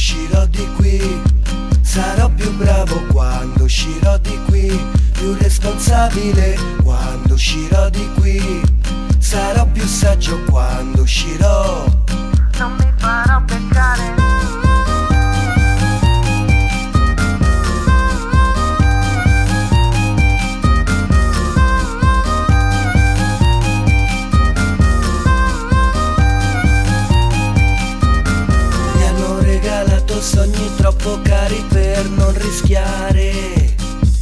uscirò di qui. Sarò più bravo quando uscirò di qui, più responsabile quando uscirò di qui. Sarò più saggio quando uscirò. Non mi farò beccare. Sogni troppo cari per non rischiare,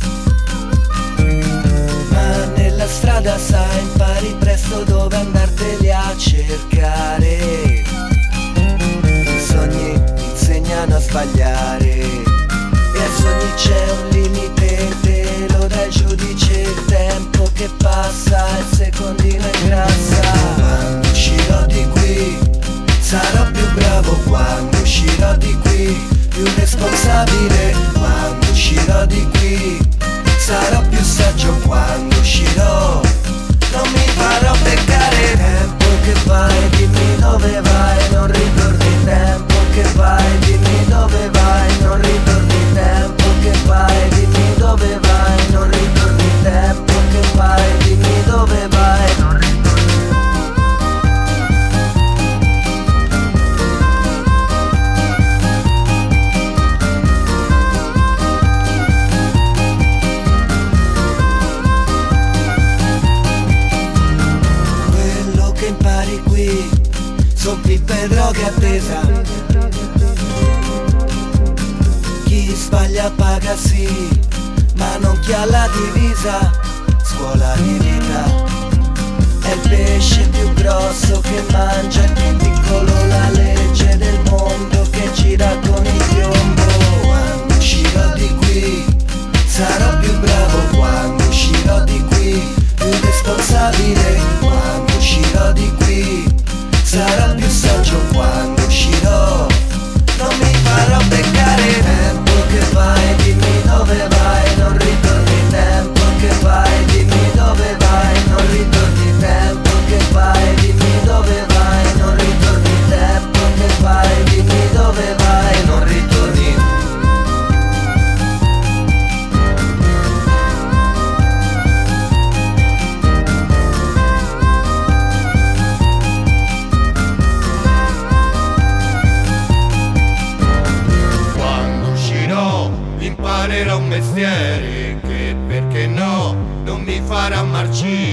ma nella strada sai impari presto dove andarteli a cercare. I sogni insegnano a sbagliare e ai sogni c'è un limite, te lo dà il giudice. Il tempo che passa, il secondino ingrassa. Quando uscirò di qui sarò più bravo quando uscirò di qui, più responsabile quando uscirò di qui. Sarò più saggio quando uscirò. Non mi farò beccare. Tempo che vai, dimmi dove vai, non ritorni. Tempo che vai, dimmi dove vai, non ritorni. Tempo che vai, dimmi dove vai, non ritorni. Tempo che vai, dimmi dove vai, non ritorni. Impari qui, son pippe e droga attesa. Chi sbaglia paga sì, ma non chi ha la divisa. Scuola di vita è il pesce più grosso che mangia il più piccolo. La legge del mondo che gira con il piombo. Quando uscirò di qui sarò più bravo quando uscirò di qui, più responsabile quando uscirò di qui. Sarò più saggio quando uscirò. Non mi farò beccare. Tempo che vai, dimmi dove vai, non ritorni. Tempo che vai, dimmi dove vai, non ritorni. Tempo che vai, dimmi dove vai, non ritorni. Tempo che vai, dimmi dove vai, non ritorni. Imparerò un mestiere che, perché no, non mi farà marcire.